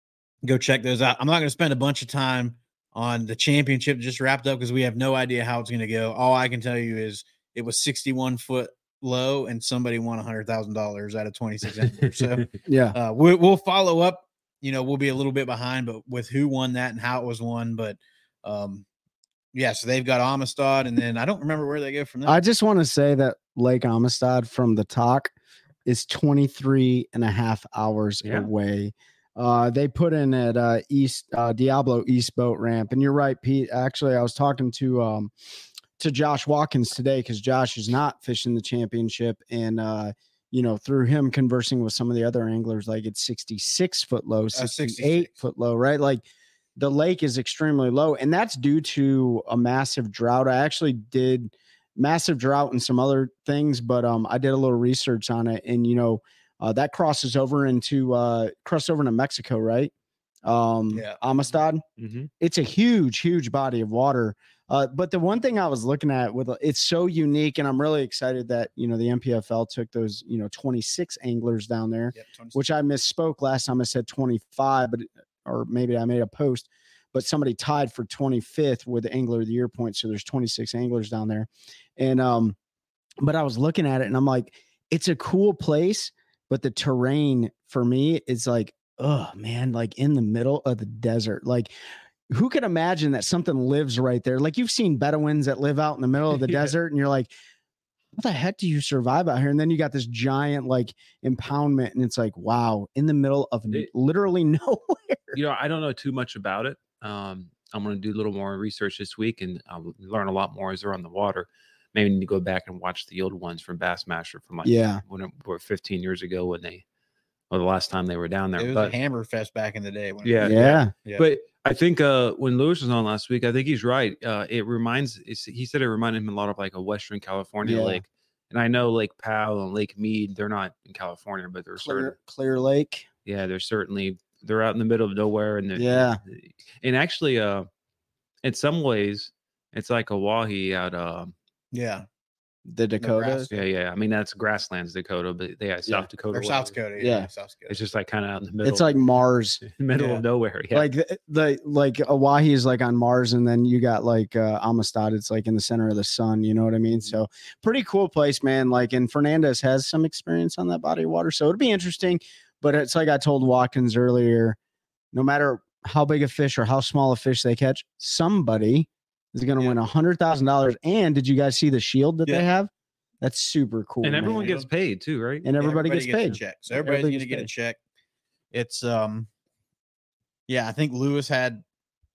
go check those out. I'm not going to spend a bunch of time on the championship that just wrapped up because we have no idea how it's going to go. All I can tell you is it was sixty-one foot low and somebody won one hundred thousand dollars out of twenty-six anglers. So Yeah. uh, we, we'll follow up. You know, we'll be a little bit behind, but with who won that and how it was won. But um, yeah, so they've got Amistad, and then I don't remember where they go from there. I just want to say that Lake Amistad from the Talk is twenty-three and a half hours Yeah. away. Uh, they put in at uh, East uh, Diablo East Boat Ramp, and you're right, Pete. Actually, I was talking to um, to Josh Watkins today because Josh is not fishing the championship, and uh, you know, through him conversing with some of the other anglers, like it's sixty-six foot low, sixty-eight sixty-six. foot low, right? Like the lake is extremely low, and that's due to a massive drought. I actually did massive drought and some other things, but um, I did a little research on it, and you know, uh, that crosses over into uh, crossed over into Mexico, right? Um, Yeah. Amistad. mm-hmm. It's a huge, huge body of water. Uh, but the one thing I was looking at with it's so unique, and I'm really excited that you know the M P F L took those you know twenty-six anglers down there, Yep, twenty-six. which I misspoke last time. I said twenty-five, but or maybe I made a post, but somebody tied for twenty-fifth with the Angler of the Year point. So there's twenty-six anglers down there, and um, but I was looking at it and I'm like, it's a cool place, but the terrain for me is like, oh man, like in the middle of the desert, like. Who could imagine that something lives right there? Like you've seen Bedouins that live out in the middle of the Yeah. desert, and you're like, "How the heck do you survive out here?" And then you got this giant like impoundment, and it's like, wow, in the middle of It- literally nowhere. You know, I don't know too much about it. Um, I'm going to do a little more research this week and I'll learn a lot more as they're on the water. Maybe need to go back and watch the old ones from Bassmaster from like Yeah. when it were fifteen years ago when they, or the last time they were down there. It was But a hammer fest back in the day. When it Yeah. was- Yeah, yeah. But I think uh, when Lewis was on last week, I think he's right. Uh, it reminds, it's, he said it reminded him a lot of like a Western California Yeah. lake. And I know Lake Powell and Lake Mead, they're not in California, but they're certain, Clear, Clear Lake. yeah, they're certainly, they're out in the middle of nowhere. And they're- Yeah. And actually, uh, in some ways, it's like Oahe out, uh, yeah, The Dakota. Nebraska. yeah, yeah. I mean, that's grasslands, Dakota, but yeah, South Yeah. Dakota. or South water. Dakota. Yeah. South Dakota. It's just like kind of out in the middle. It's like Mars. middle Yeah. of nowhere. Yeah. Like the, the like Oahe is like on Mars, and then you got like uh, Amistad. It's like in the center of the sun. You know what I mean? So pretty cool place, man. Like, and Fernandez has some experience on that body of water, so it'd be interesting. But it's like I told Watkins earlier, no matter how big a fish or how small a fish they catch, somebody is going to Yeah. win a hundred thousand dollars. And did you guys see the shield that Yeah. they have? That's super cool. and everyone man. gets paid too, right? and Yeah, everybody, gets a paid. check. So everybody's Everybody going to gets get a paid. check. It's um, yeah, I think Lewis had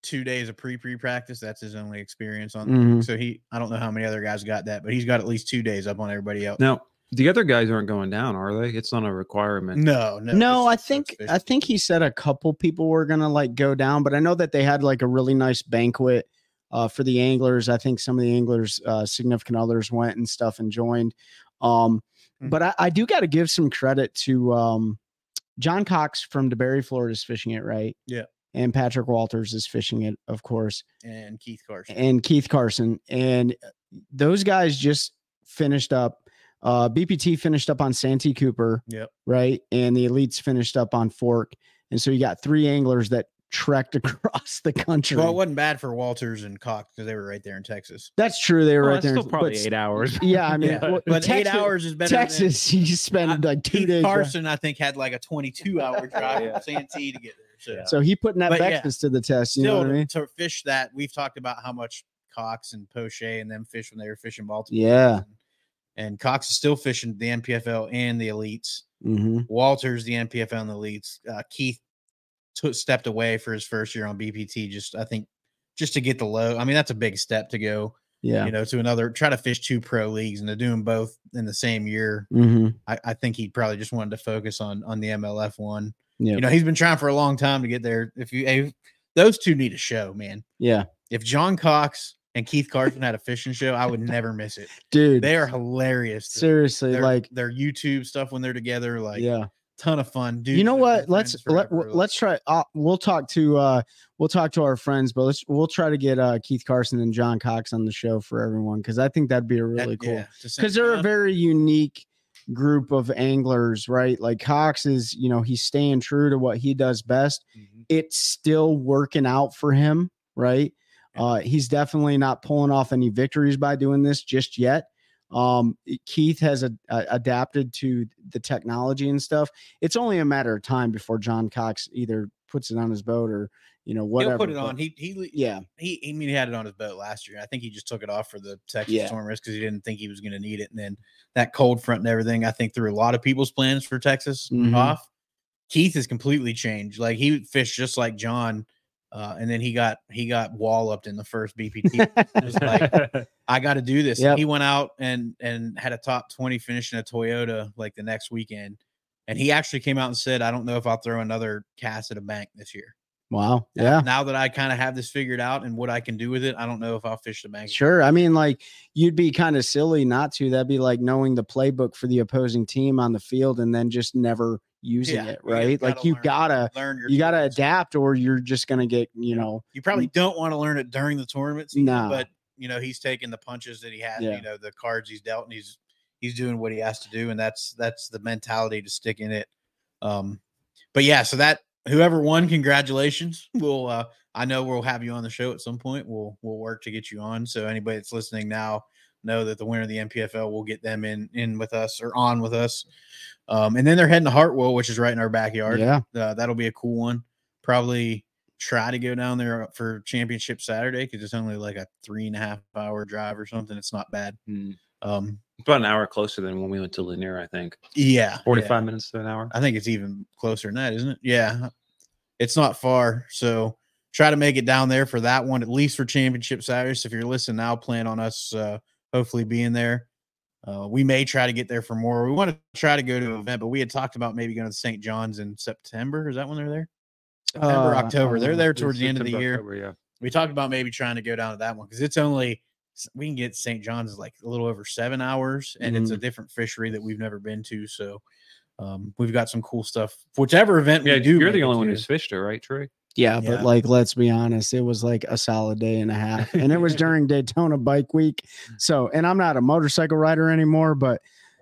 two days of pre pre practice. That's his only experience on. Mhm. So he, I don't know how many other guys got that, but he's got at least two days up on everybody else. Now, the other guys aren't going down, are they? It's not a requirement. No, no, No, I it's- think it's I think he said a couple people were gonna like go down, but I know that they had like a really nice banquet uh, for the anglers. I think some of the anglers' uh, significant others went and stuff and joined. Um, Mhm. But I, I do got to give some credit to um, John Cox from DeBerry, Florida, is fishing it, right? Yeah. And Patrick Walters is fishing it, of course, and Keith Carson. and Keith Carson, and those guys just finished up. Uh, B P T finished up on Santee Cooper. Yep. Right. And the elites finished up on Fork. And so you got three anglers that trekked across the country. Well, it wasn't bad for Walters and Cox because they were right there in Texas. That's true. They were Well, right that's there. still probably but- eight hours. Yeah. I mean, Yeah, well, but eight Texas- hours is better. Texas, you than, spend like two Keith days. Carson, I think, had like a twenty-two hour drive Yeah. from Santee to get there. So, Yeah. So he putting that But yeah, Texas to the test. You still know what I to, mean? to fish that, we've talked about how much Cox and Poche and them fish when they were fishing Baltimore. Yeah. And, and Cox is still fishing the N P F L and the elites. Mm-hmm. Walters, the N P F L and the elites. Uh, Keith took stepped away for his first year on B P T. Just I think just to get the low. I mean, that's a big step to go. Yeah. You know, to another try to fish two pro leagues and to do them both in the same year. Mm-hmm. I, I think he probably just wanted to focus on on the M L F one. Yeah. You know, he's been trying for a long time to get there. If you if, those two need a show, man. Yeah. If John Cox and Keith Carson had a fishing show, I would never miss it. Dude. They are hilarious. Seriously. Their, Like, their YouTube stuff when they're together, like yeah. ton of fun. Dude, You know what? Let's let, let's try. Uh, we'll talk to uh, we'll talk to our friends, but let's we'll try to get uh, Keith Carson and John Cox on the show for everyone because I think that'd be a really cool. Because they're a very unique group of anglers, right? Like Cox is, you know, he's staying true to what he does best. Mhm. It's still working out for him, right? Uh, he's definitely not pulling off any victories by doing this just yet. Um, Keith has a, a, adapted to the technology and stuff. It's only a matter of time before John Cox either puts it on his boat or, you know, whatever. He'll put it but- on. He he yeah. he. I mean, he had it on his boat last year. I think he just took it off for the Texas Yeah. storm risk because he didn't think he was going to need it. And then that cold front and everything, I think threw a lot of people's plans for Texas Mhm. off. Keith has completely changed. Like he fished just like John, uh, and then he got he got walloped in the first B P T. It was like, I got to do this. Yep. And he went out and and had a top twenty finish in a Toyota like the next weekend. And he actually came out and said, I don't know if I'll throw another cast at a bank this year. Wow. Now- Yeah. Now that I kind of have this figured out and what I can do with it, I don't know if I'll fish the bank. Sure. I mean, like you'd be kind of silly not to. That'd be like knowing the playbook for the opposing team on the field and then just never using Yeah, it, you right? gotta Like you learn- gotta learn your you gotta tools. adapt or you're just gonna get, you know, You probably don't want to learn it during the tournament season, Nah. but you know, he's taking the punches that he has, Yeah. you know, the cards he's dealt and he's he's doing what he has to do. And that's that's the mentality to stick in it. Um, but yeah, so that whoever won, congratulations. We'll uh I know we'll have you on the show at some point. We'll we'll work to get you on. So anybody that's listening now know that the winner of the N P F L will get them in in with us or on with us. Um, and then they're heading to Hartwell, which is right in our backyard. yeah. Uh, that'll be a cool one. Probably try to go down there for championship Saturday because it's only like a three and a half hour drive or something. It's not bad. Hmm. Um, It's about an hour closer than when we went to Lanier, I think. yeah, forty-five yeah. minutes to an hour. I think it's even closer than that, isn't it? Yeah, it's not far. So try to make it down there for that one, at least for championship Saturday. So if you're listening now, plan on us uh, hopefully being there. Uh, we may try to get there for more. We want to try to go to an event, but we had talked about maybe going to Saint John's in September. Is that when they're there? September, Uh, October. They're uh, there towards the end of the September, year. October, yeah. We talked about maybe trying to go down to that one because it's only we can get Saint John's is like a little over seven hours, and it's a different fishery that we've never been to. So um, we've got some cool stuff. Whichever event Yeah, we do, you're make the it only one to. who's fished it, right, Trey? Yeah, Yeah. but like, let's be honest, it was like a solid day and a half, and it was during Daytona Bike Week. So, and I'm not a motorcycle rider anymore, but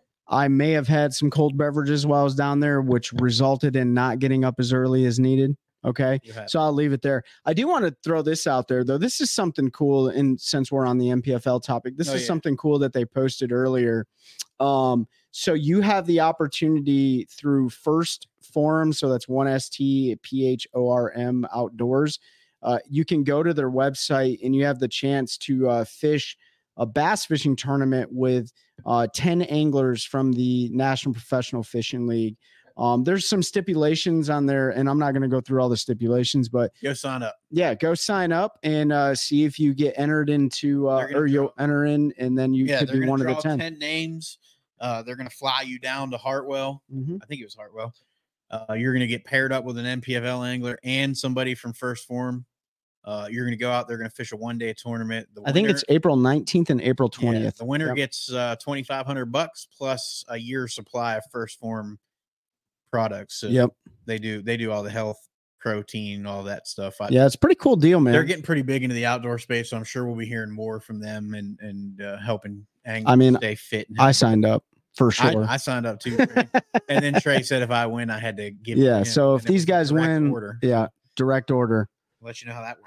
I may have had some cold beverages while I was down there, which resulted in not getting up as early as needed. Okay. You have- So I'll leave it there. I do want to throw this out there, though. This is something cool. And since we're on the N P F L topic, this Oh, is yeah. something cool that they posted earlier. Um, so you have the opportunity through First Forum. So that's one S T P H O R M Outdoors. Uh, you can go to their website and you have the chance to uh, fish a bass fishing tournament with uh, ten anglers from the National Professional Fishing League. Um, there's some stipulations on there, and I'm not going to go through all the stipulations, but Go sign up. yeah, go sign up and uh, see if you get entered into, uh, They're gonna or you'll draw- enter in, and then you Yeah, could they're be gonna one of draw the ten. ten names. Uh, they're gonna fly you down to Hartwell. Mhm. I think it was Hartwell. Uh, you're gonna get paired up with an N P F L angler and somebody from First Form. Uh, you're gonna go out. They're gonna fish a one day tournament. The I think winner- it's April nineteenth and April yeah, twentieth. the winner Yep. gets uh, twenty-five hundred bucks plus a year supply of First Form products. So Yep. they do they do all the health, protein, all that stuff. I, Yeah, it's a pretty cool deal, man. They're getting pretty big into the outdoor space, so I'm sure we'll be hearing more from them and and uh, helping anglers I mean, stay fit. And I healthy. signed up for sure. I, I signed up too, Trey. And then Trey said if I win, I had to give. it to yeah. him, So if and it these was a guys direct win, order. yeah, direct order. I'll let you know how that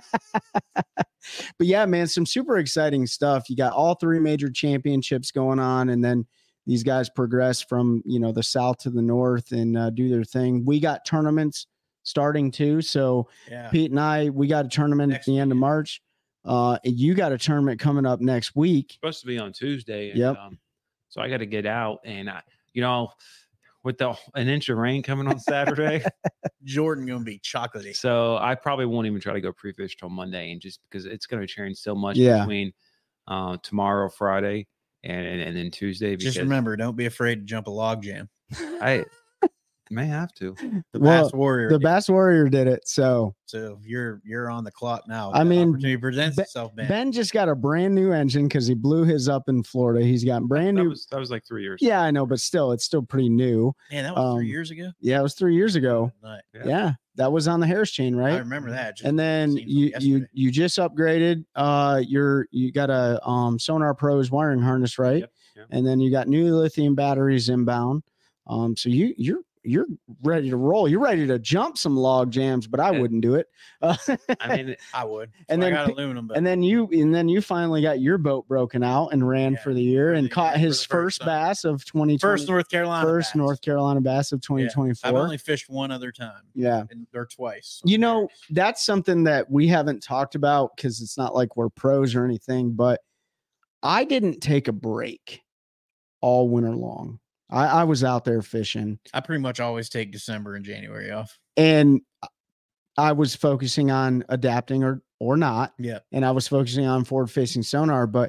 works. But yeah, man, some super exciting stuff. You got all three major championships going on, and then these guys progress from, you know, the south to the north and uh, do their thing. We got tournaments starting too. So Yeah, Pete and I, we got a tournament Next at the end of week. March. Uh, you got a tournament coming up next week. Supposed to be on Tuesday. And, Yep. Um, so I got to get out, and I, you know, with the an inch of rain coming on Saturday, Jordan gonna be chocolatey. so I probably won't even try to go pre-fish till Monday, and just because it's going to change so much Yeah. between uh, tomorrow, Friday, and, and and then Tuesday. Just because remember, don't be afraid to jump a log jam. I may have to. The Well, Bass Warrior. The did. Bass Warrior did it. So So you're you're on the clock now. I That mean, opportunity presents Be- itself, man. Ben just got a brand new engine because he blew his up in Florida. He's got brand That new. was that was like three years. Yeah, I know, but still, it's still pretty new. Man, that was three um, years ago. Yeah, it was three years ago. Night. Yeah. Yeah, that was on the Harris chain, I right? remember that. Just And then seems like you you yesterday. you just upgraded. Uh, you're you got a um Sonar Pros wiring harness, right? Yep, yep. And then you got new lithium batteries inbound. Um, so you you're you're ready to roll. You're ready to jump some log jams, but I Yeah. wouldn't do it. Uh, I mean, I would. and And then I got pi- aluminum, but and then you and then you finally got your boat broken out and ran Yeah, for the year for and the caught year, for his the first first time. bass of twenty first North Carolina. first bass. North Carolina bass of twenty twenty-four. I've only fished one other time, Yeah. and, or twice. You know, that's something that we haven't talked about because it's not like we're pros or anything, but I didn't take a break all winter long. I, I was out there fishing I pretty much always take December and January off. and I was focusing on adapting or or not. Yeah. And I was focusing on forward facing sonar, but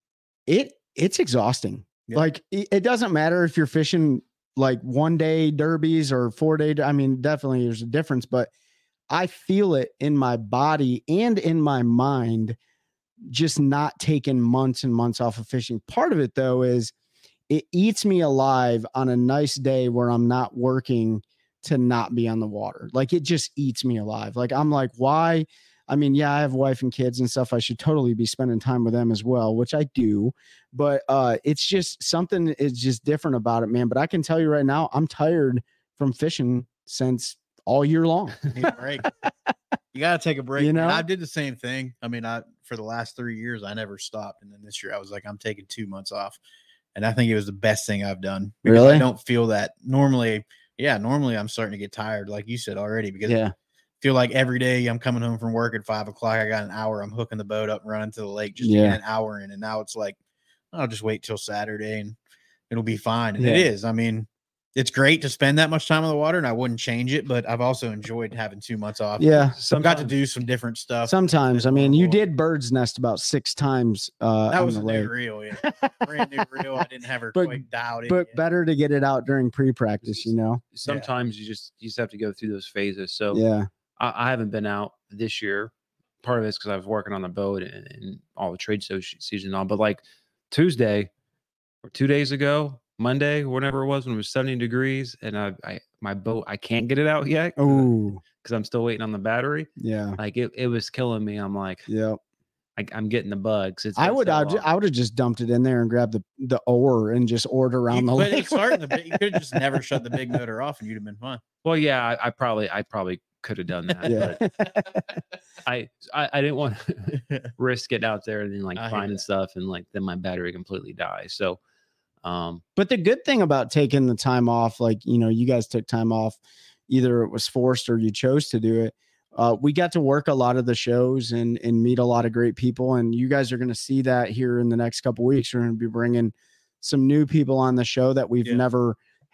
it it's exhausting. Yeah. Like it, it doesn't matter if you're fishing like one day derbies or four day. I mean, definitely there's a difference, but I feel it in my body and in my mind, just not taking months and months off of fishing. Part of it though is it eats me alive on a nice day where I'm not working to not be on the water. Like it just eats me alive. Like I'm like, why? I mean, yeah, I have a wife and kids and stuff. I should totally be spending time with them as well, which I do. But uh, it's just something is just different about it, man. But I can tell you right now, I'm tired from fishing since all year long. Need a break. You got to take a break. You You know? know, I did the same thing. I mean, I for the last three years, I never stopped, and then this year, I was like, I'm taking two months off, and I think it was the best thing I've done. because Really? I don't feel that normally. Yeah, normally I'm starting to get tired, like you said already, because Yeah. I feel like every day I'm coming home from work at five o'clock. I got an hour. I'm hooking the boat up and running to the lake just to Yeah. get an hour in, and now it's like I'll just wait till Saturday and it'll be fine. And Yeah. it is. I mean, it's great to spend that much time on the water, and I wouldn't change it. But I've also enjoyed having two months off. Yeah. So I've got to do some different stuff. Sometimes, I mean, you normal. did bird's nest about six times. Uh, That on was the a lake. new reel, yeah. Brand new reel. I didn't have her But- quite dialed in. But yet. better to get it out during pre-practice, you know? sometimes you just you just have to go through those phases. So Yeah. I, I haven't been out this year. Part of it's because I was working on the boat and, and all the trade show season and all. But like Tuesday or two days ago, Monday, whatever it was, when it was seventy degrees, and I, I my boat, I can't get it out yet Oh, because I'm still waiting on the battery. yeah. Like it, it was killing me. I'm like, Yep. I, I'm getting the bugs. It's I been would, so I long. would have just dumped it in there and grabbed the, the oar and just oared around you the could lake. have started the big- you could have just never shut the big motor off, and you'd have been fine. Well, yeah, I, I probably, I probably could have done that. Yeah. But I, I, I didn't want to risk it out there and then like I hear finding that. stuff and like then my battery completely dies. So, um, But the good thing about taking the time off, like, you know, you guys took time off, either it was forced or you chose to do it. Uh, we got to work a lot of the shows and and meet a lot of great people. And you guys are going to see that here in the next couple weeks. We're going to be bringing some new people on the show that we've Yeah. never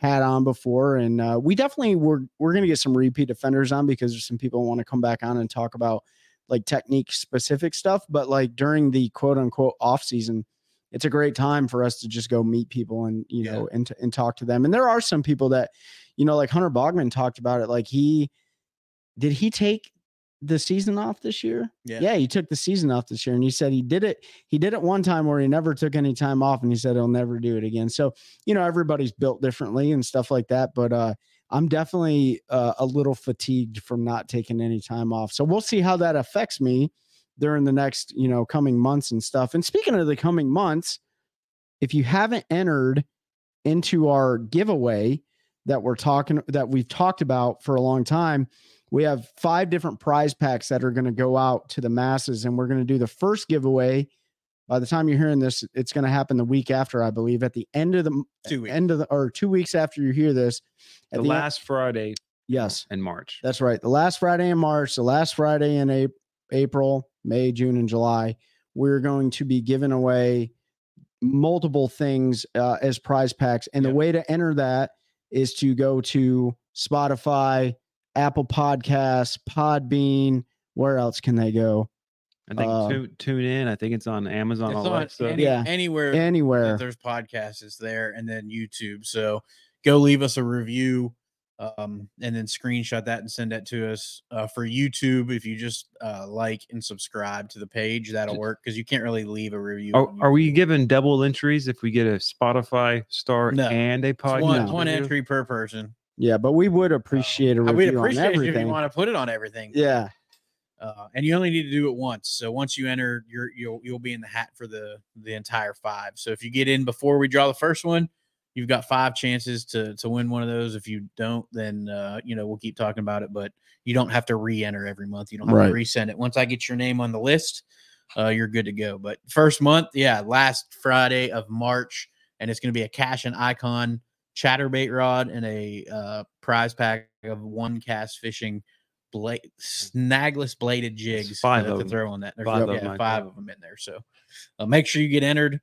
had on before. And uh, we definitely we're we're gonna get some repeat offenders on because there's some people who want to come back on and talk about like technique specific stuff. But like during the quote unquote off season, it's a great time for us to just go meet people and, you know, Yeah. and, to, and talk to them. And there are some people that, you know, like Hunter Bogman talked about it. Like he, did he take the season off this year? Yeah. Yeah. He took the season off this year and he said he did it. He did it one time where he never took any time off and he said he'll never do it again. So, you know, everybody's built differently and stuff like that. But uh, I'm definitely uh, a little fatigued from not taking any time off. So we'll see how that affects me during the next, you know, coming months and stuff. And speaking of the coming months, if you haven't entered into our giveaway that we're talking, that we've talked about for a long time, we have five different prize packs that are going to go out to the masses. And we're going to do the first giveaway. By the time you're hearing this, it's going to happen the week after, I believe, at the end of the Two weeks. end of the, or two weeks after you hear this. At The the end- last Friday yes, in March. that's right. The last Friday in March, the last Friday in a- April, May, June, and July, we're going to be giving away multiple things uh, as prize packs. And Yep. the way to enter that is to go to Spotify, Apple Podcasts, Podbean. Where else can they go? I think Uh, tune, tune in. I think it's on Amazon. It's all on that stuff. any, Yeah. anywhere Anywhere. that there's podcasts, it's there, and then YouTube. So go leave us a review, um, and then screenshot that and send that to us. Uh, for YouTube, if you just uh, like and subscribe to the page, that'll work because you can't really leave a review. Are, on are we YouTube. given double entries if we get a Spotify star No. and a It's podcast? one, No. one review? entry per person? Yeah, but we would appreciate a Uh, review We'd on appreciate it if everything. you want to put it on everything. Yeah. Uh, and you only need to do it once. So once you enter, you're you'll you'll be in the hat for the the entire five. So if you get in before we draw the first one, you've got five chances to to win one of those. If you don't, then uh, you know, we'll keep talking about it. But you don't have to re-enter every month. You don't have Right. to resend it. Once I get your name on the list, uh, you're good to go. But first month, yeah, last Friday of March, and it's going to be a cash and icon chatterbait rod and a uh, prize pack of one cast fishing blade snagless bladed jigs five uh, of to them. throw on that. There's Five yeah, of them, I five think. of them in there. So uh, make sure you get entered.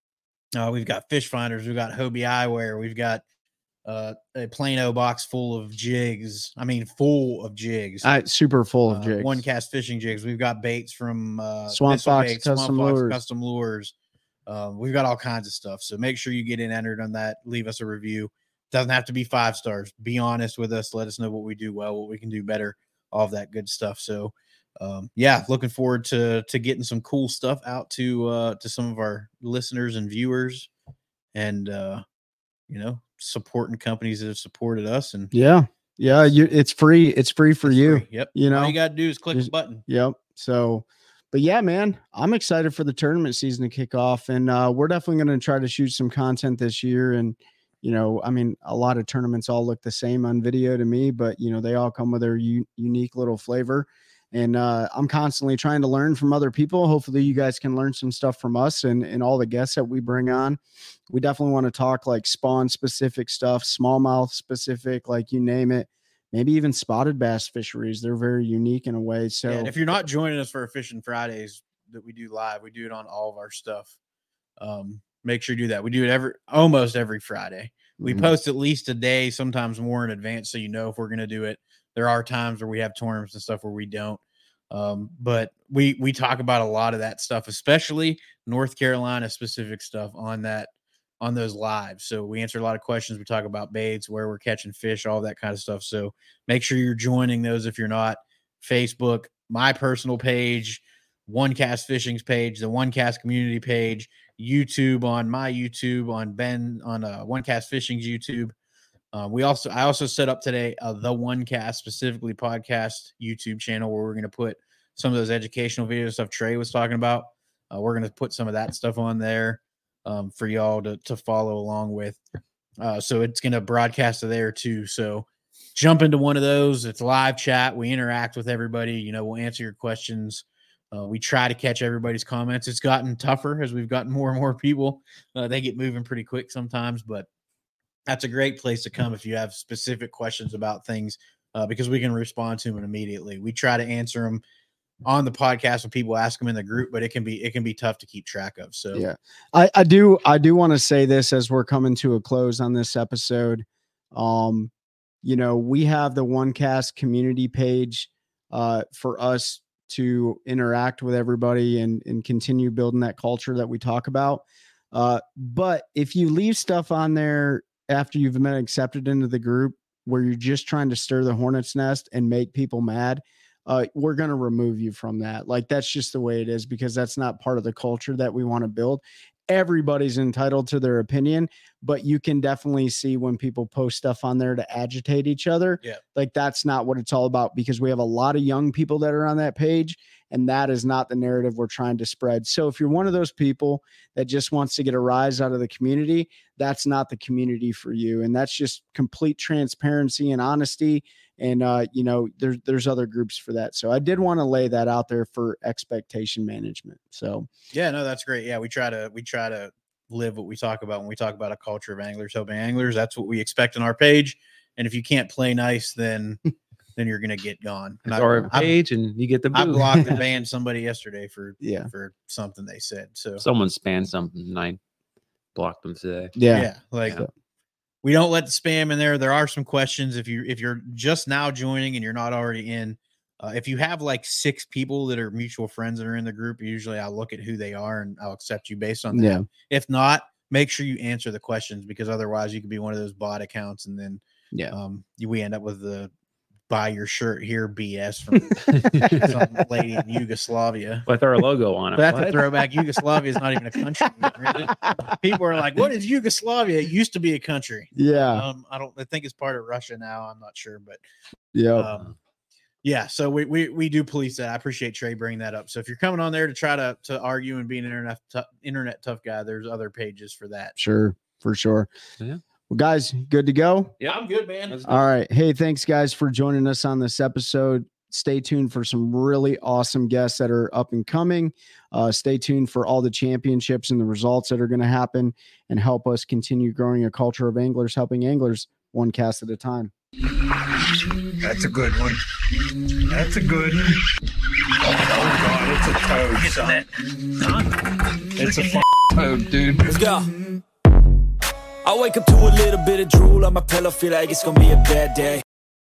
Uh, we've got fish finders, we've got Hobie eyewear, we've got uh, a Plano box full of jigs. I mean, full of jigs. I, super full of Uh, jigs. one cast fishing jigs. We've got baits from uh, Swamp Thistle Fox Baits, Custom Swamp Fox Lures. Custom Lures. Um, we've got all kinds of stuff. So make sure you get in entered on that. Leave us a review. Doesn't have to be five stars. Be honest with us. Let us know what we do well, what we can do better, all of that good stuff. So um, yeah, looking forward to to getting some cool stuff out to uh, to some of our listeners and viewers, and uh, you know, supporting companies that have supported us. And Yeah. Yeah. You, it's free. It's free for it's you. free. Yep. You know, all you got to do is click Just- the button. Yep. So, but yeah, man, I'm excited for the tournament season to kick off. And uh, we're definitely going to try to shoot some content this year. And, you know, I mean, a lot of tournaments all look the same on video to me, but, you know, they all come with their u- unique little flavor. And uh, I'm constantly trying to learn from other people. Hopefully you guys can learn some stuff from us and, and all the guests that we bring on. We definitely want to talk like spawn specific stuff, smallmouth specific, like you name it. Maybe even spotted bass fisheries. They're very unique in a way. So Yeah, and if you're not joining us for Fishing Fridays that we do live, we do it on all of our stuff. Um, make sure you do that. We do it every almost every Friday. We Mhm. post at least a day, sometimes more in advance, so you know if we're going to do it. There are times where we have tournaments and stuff where we don't. Um, but we we talk about a lot of that stuff, especially North Carolina specific stuff on that on those lives. So we answer a lot of questions. We talk about baits, where we're catching fish, all that kind of stuff. So make sure you're joining those if you're not. Facebook, my personal page, One Cast Fishing's page, the One Cast community page, YouTube on my YouTube, on Ben on uh, One Cast Fishing's YouTube. Uh, we also I also set up today uh, the One Cast specifically podcast YouTube channel where we're going to put some of those educational video stuff Trey was talking about. Uh, we're going to put some of that stuff on there um, for y'all to to follow along with. Uh, so it's going to broadcast to there too. So jump into one of those. It's live chat. We interact with everybody. You know, we'll answer your questions. Uh, we try to catch everybody's comments. It's gotten tougher as we've gotten more and more people. Uh, they get moving pretty quick sometimes, but that's a great place to come if you have specific questions about things uh, because we can respond to them immediately. We try to answer them on the podcast when people ask them in the group, but it can be it can be tough to keep track of. So yeah, I, I do I do want to say this as we're coming to a close on this episode. Um, you know, we have the OneCast community page uh, for us to interact with everybody and, and continue building that culture that we talk about. Uh, but if you leave stuff on there after you've been accepted into the group where you're just trying to stir the hornet's nest and make people mad, uh, we're going to remove you from that. Like, that's just the way it is, because that's not part of the culture that we want to build. Everybody's entitled to their opinion, but you can definitely see when people post stuff on there to agitate each other. Yeah. Like, that's not what it's all about, because we have a lot of young people that are on that page, and that is not the narrative we're trying to spread. So if you're one of those people that just wants to get a rise out of the community, that's not the community for you. And that's just complete transparency and honesty. And, uh, you know, there's, there's other groups for that. So I did want to lay that out there for expectation management. So, yeah, no, that's great. Yeah. We try to, we try to live what we talk about when we talk about a culture of anglers helping anglers. That's what we expect on our page. And if you can't play nice, then, then you're going to get gone. It's our page and you get the I boo. blocked and banned somebody yesterday for, yeah, for something they said. So someone spammed something and I blocked them today. yeah, yeah like Yeah. we don't let the spam in there. There are some questions. If you, if you're just now joining and you're not already in, uh, if you have like six people that are mutual friends that are in the group, usually I'll look at who they are and I'll accept you based on that. yeah, If not, make sure you answer the questions, because otherwise you could be one of those bot accounts. And then, yeah. um, you, we end up with the buy your shirt here B S from some lady in Yugoslavia. With our logo on it. But that's a What? throwback. Yugoslavia is not even a country. Really. People are like, what is Yugoslavia? It used to be a country. Yeah. Um, I don't I think it's part of Russia now. I'm not sure, but Yeah. um, yeah, so we, we we do police that. I appreciate Trey bringing that up. So if you're coming on there to try to to argue and be an internet tough, internet tough guy, there's other pages for that. Sure. For sure. Yeah. Well, guys, good to go. Yeah, I'm good, man. Let's- All right. Hey, thanks guys for joining us on this episode. Stay tuned for some really awesome guests that are up and coming. Uh, stay tuned for all the championships and the results that are going to happen, and help us continue growing a culture of anglers, helping anglers one cast at a time. That's a good one. That's a good one. Oh God, it's a toad, son. It's a f- toad, dude. Let's go. I wake up to a little bit of drool on my pillow, feel like it's gonna be a bad day.